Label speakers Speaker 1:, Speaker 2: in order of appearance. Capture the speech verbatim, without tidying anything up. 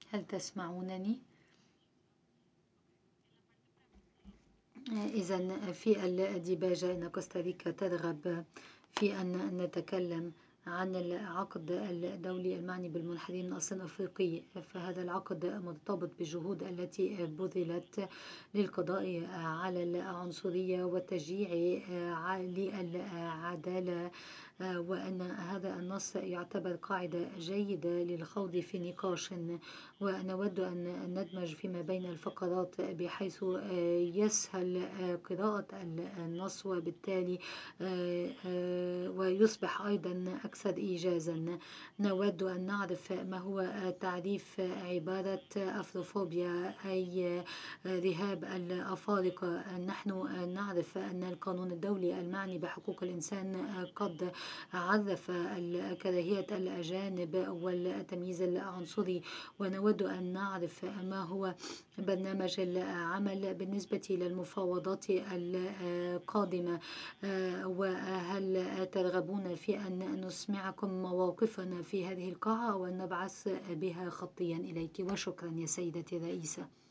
Speaker 1: هل تسمعونني؟ إذن في الديباجة إن كوستاريكا ترغب في أن نتكلم عن العقد الدولي المعني بالمنحدرين من أصل أفريقي، فهذا العقد مرتبط بالجهود التي بذلت للقضاء على العنصرية والتشجيع للعدالة، وأن هذا النص يعتبر قاعدة جيدة للخوض في نقاش، ونود أن ندمج فيما بين الفقرات بحيث يسهل قراءة النص وبالتالي ويصبح أيضا أكثر إيجازا. نود أن نعرف ما هو تعريف عبارة أفروفوبيا أي رهاب الأفارقة. نحن نعرف أن القانون الدولي المعني بحقوق الإنسان قد عرف كراهية الأجانب والتمييز العنصري، ونود أن نعرف ما هو برنامج العمل بالنسبة للمفاوضات القادمة، وهل ترغبون في أن نسمعكم مواقفنا في هذه القاعة أو أن نبعث بها خطيا إليك؟ وشكرا يا سيدتي الرئيسة.